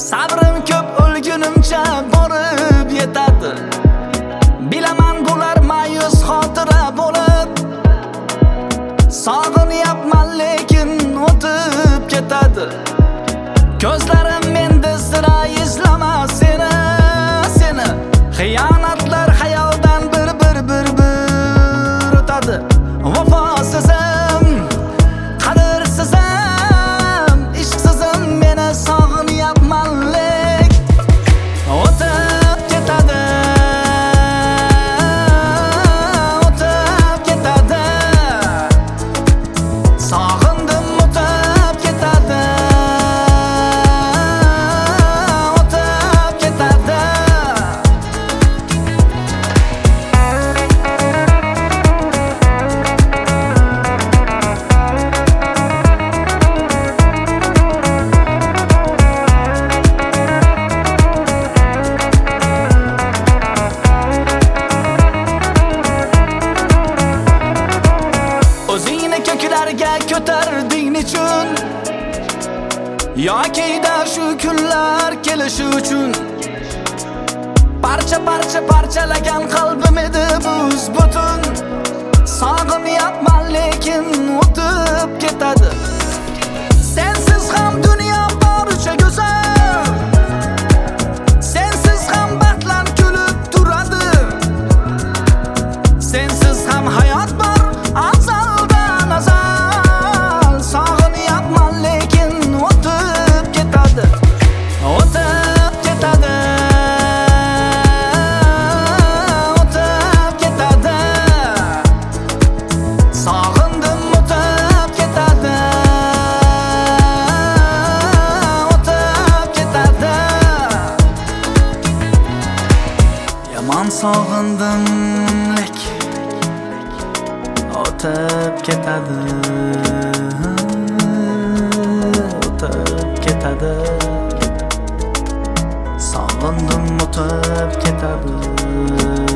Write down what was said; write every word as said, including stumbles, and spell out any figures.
Sabrim ko'p o'lgunimcha borib yetadi. Bilaman bular ma'yus xotira bo'lib. Sog'inyapman lekin o'tib ketadi. Ko'zlarim menda sira izlamas seni, seni. Xiyonatlar xayoldan bir bir bir bir o'tadi. Vafosizim, qadrsizim, ishqsizim meni sog'inyapman lek o'tib ketadi. O'tib ketadi. Sog'indim o'tib ketadi. O'tib ketadi. O'zingni ko'klarga ko'tarding nechun? Yoki-da shu kunlar kelishi uchun. Parcha parcha parchalagan qalbim edi buz butun. Sog'inyapman lekin o'tib ketadi. Sensiz ham dunyo boricha go'zal. Sensiz ham baxtlar kulib turadi. Sensiz ham hayot bor azaldan azal. Sog'inyapman lekin o'tib ketadi. O'tib ketadi. O'tib ketadi. Sog'indim o'tib ketadi. O'tib ketadi. Yomon sog'indim lek o'tib ketadi. O'tib ketadi. Sog'indim o'tib ketadi.